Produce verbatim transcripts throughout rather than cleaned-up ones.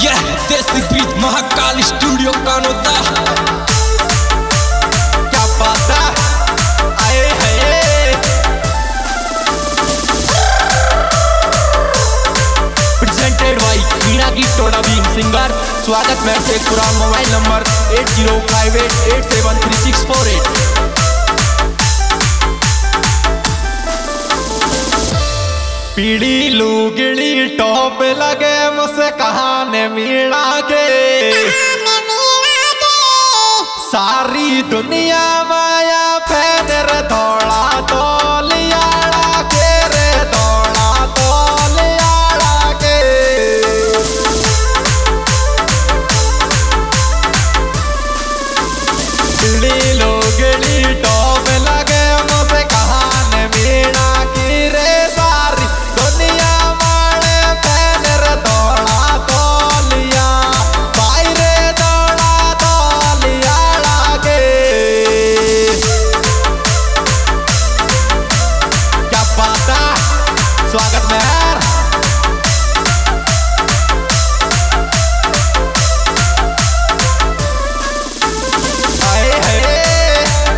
यह देसी beat Mahakal studio Kanota. क्या बात है, आए है प्रेजेंटेड बाय वीणा की टोडा बीम सिंगर। स्वागत में से पुराना mobile number eight zero five eight eight seven three six four eight. पीड़ी लुगड़ी टॉप लगे मुझसे कहाने मीणा के, सारी दुनिया माया फैनर दौड़ा तोलियाड़ा के रे, दौड़ा तोलियाड़ा के। पीड़ी लुगड़ी टॉप लगे मुझसे कहाने मीणा की रे, सारी दुनिया मारे फैनर दौड़ा तोलिया भाई रे, दौड़ा तोलिया लागे। क्या बात है, स्वागत में यार। आए है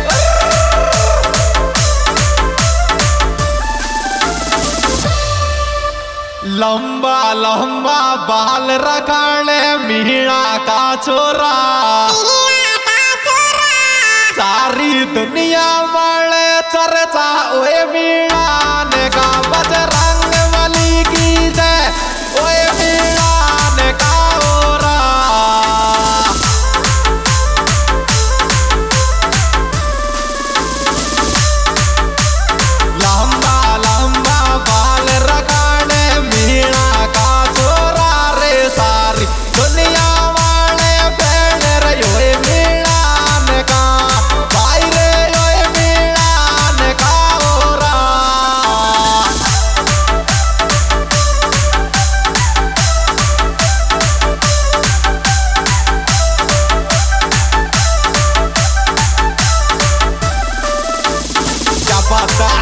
लंबा लंबा बाल रखाने मीणा का छोरा, सारी दुनिया वाले चर्चा ओए मीणा ने का बजरंग बली की जय, ओए मीणा ने का ओरा। लंबा लंबा बाल रखाने मीणा का छोरा रे, सारी दुनिया वाले फैनर ओए मीणा ने का भाई रे, ओए मीणा ने का ओरा। क्या बात है,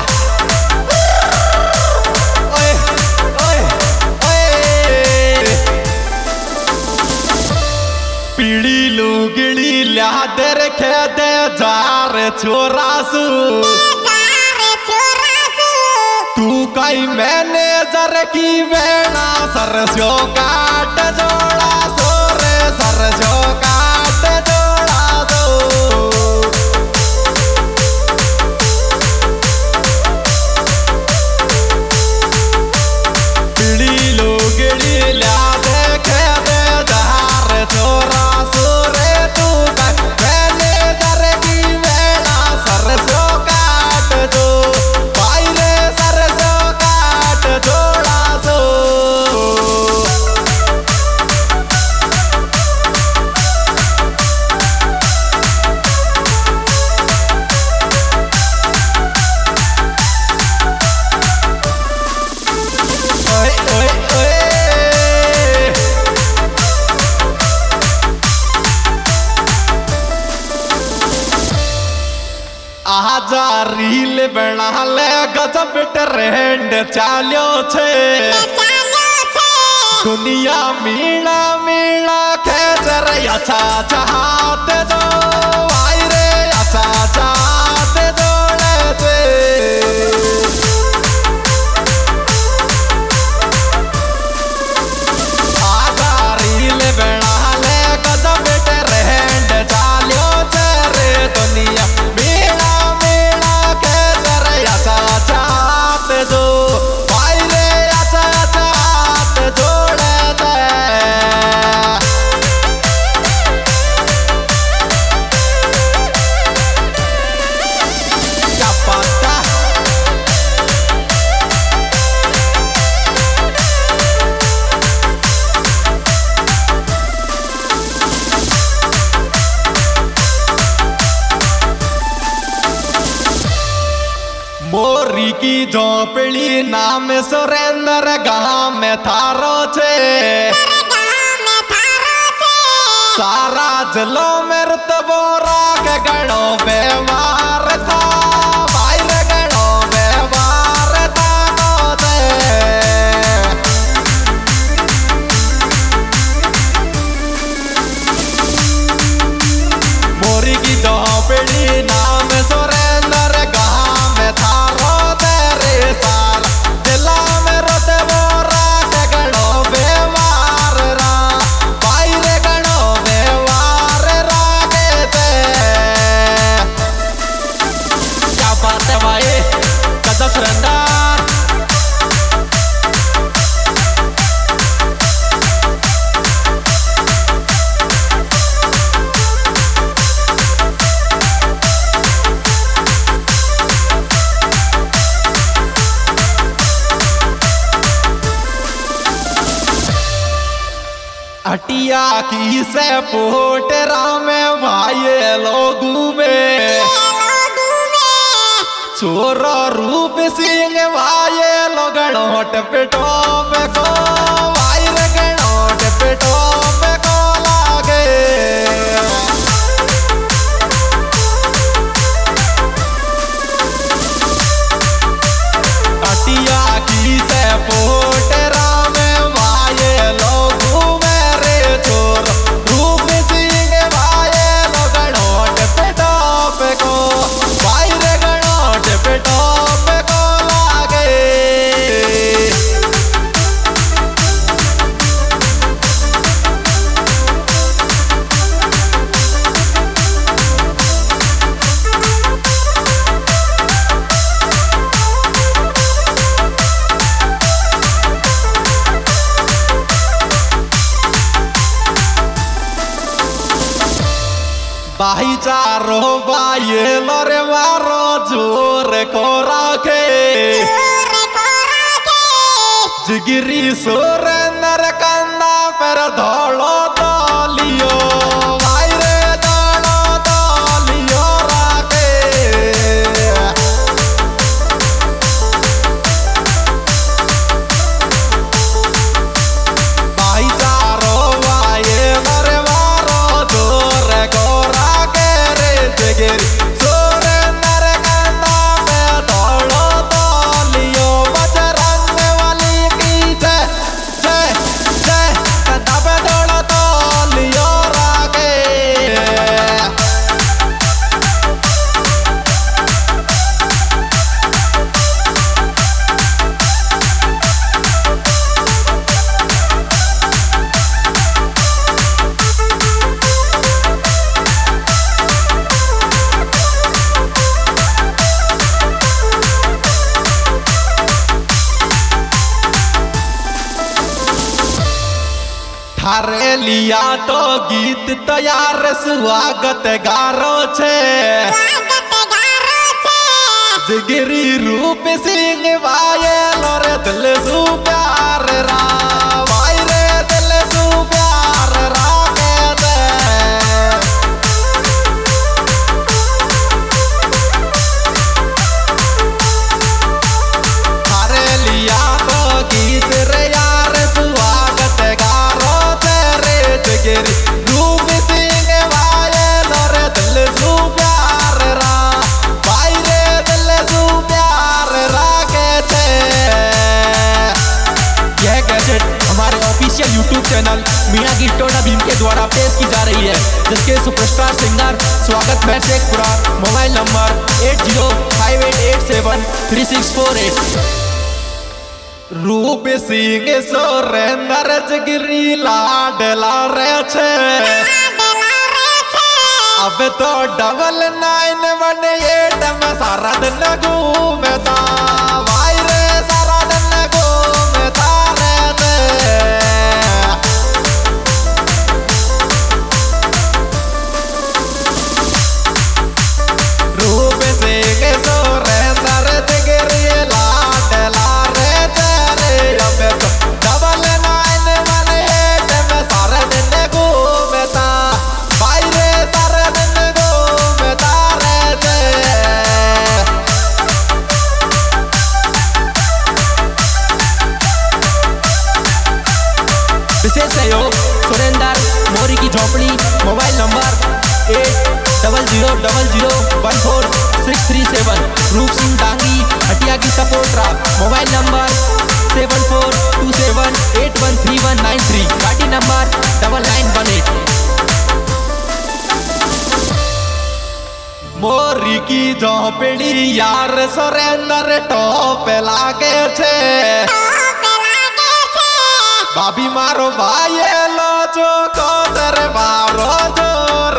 ओए ओए ओए। पीड़ी लुगड़ी लियाद रखे दे जार छोरासू, तू कई मैनेजर की बेड़ा सरसो काट जोड़ा सो रे, सरसो काट जोड़ा सो। पीड़ी लुगड़ी लियाद रखे दे जार छोरासू रे, तू कई मैनेजर की बेड़ा सरसो काट जो भाई रे, सरसो काट जोड़ा सो। ओए ओए ओए आजा रील बना ले गजब ट्रेंड चाल्यो छे, दुनिया मीणा मीणा खेचर अच्छा चाहत जो भाई रे, अच्छा चाहत जोड़े छे। आजा रील बना ले गजब ट्रेंड चाल्यो छे रे, दुनिया मीणा मीणा खेचर अच्छा चाहत जो भाई रे, अच्छा चाहत जोड़े छे। क्या बात है, मोरी की झोपड़ी नाम सुरेंद्र गांव में थारो छे, सारा जलो में रुतबो राग गणो व्यवहार था भाई रे, गणो व्यवहार था को दे। हटिया की से पोटरा में भाई लोगू में छोरा रूप सिंह भाई लोगणोट पेटो पे को भाई गणोट पेटो पे को लागे हटिया की से पोटरा में भाई लोगू में रे छोर रूप सिंह भाई लोगणोट पेटो पे को भाई रे गणोट पेटो पे को लागे भाईचारो भाई लोरे मारो जोर को राखे जिगिरी सोर नर कंदा पर धोलो तालियो भाई रे धोलो तालियो राखे भाईचारो भाई लोरे मारो जोर को सोर नर कंदा पे धोलो तालियो बजरंग वाली की जय जय जय कंदा पे धोलो तालियो रागे थारे लिया तो गीत तैयार स्वागत गारो छे जिगिरी रूप सिंह भाई लोरे दिल सु प्यार रा भाई रे दिल सु प्यार रा के दे थारे लिया तो गीत रे यार स्वागत गारो जिगिरी रूप सिंह भाई लोरे दिल सु प्यार रा भाई रे दिल सु प्यार रा के छे यह गैजेट हमारे ऑफिशियल यूट्यूब चैनल मीणा की टोडा भीम के द्वारा पेश की जा रही है जिसके सुपरस्टार सिंगर स्वागत महर Sheikhpura mobile number eight zero five eight eight seven three six four eight Roop Singh सोरेंद्र जिगिरी लाडला रे छे अब तो डबल नाइन वन एट में सारा दिन घूमता भाई रे सारा दिन घूमता रहते रूप सिंह सोरेंद्र जिगिरी लाडला रे डबल नाइन वन एट में सारे दिन घूमता भाई रे सारे दिन घूमता रहते विशेष सहयोग सुरेंद्र मोरी की झोपड़ी mobile number eight double zero double zero one four six three seven Roop Singh Dangi Hatia की सपोर्टरा mobile number seven four two seven eight one three one nine three party number double nine one eight मोरी की झोपड़ी यार सुरेंद्र टॉप लागे छे भाभी मारो भाई लो जो को तेरे बारो जोर